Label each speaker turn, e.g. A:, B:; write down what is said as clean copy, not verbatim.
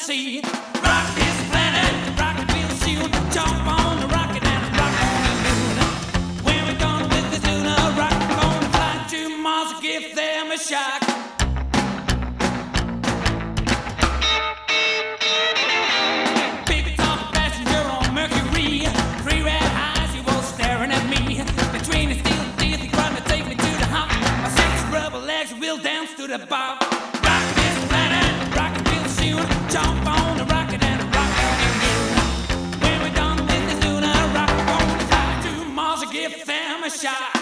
A: sea. Rock this planet, rocket will soon. Jump on the rocket and rock on the moon. When we're done with this lunar rock, we're gonna fly to Mars and give them a shock. Big top passenger on Mercury, 3 red eyes, you both staring at me. Between the steel teeth, you're trying to take me to the hop. My 6 rubber legs will dance to the bop. Rock this planet, rocket will soon. Jump on the rocket and rock on the moon. When we're done with this lunar rock, we're gonna fly to Mars and give them a shot.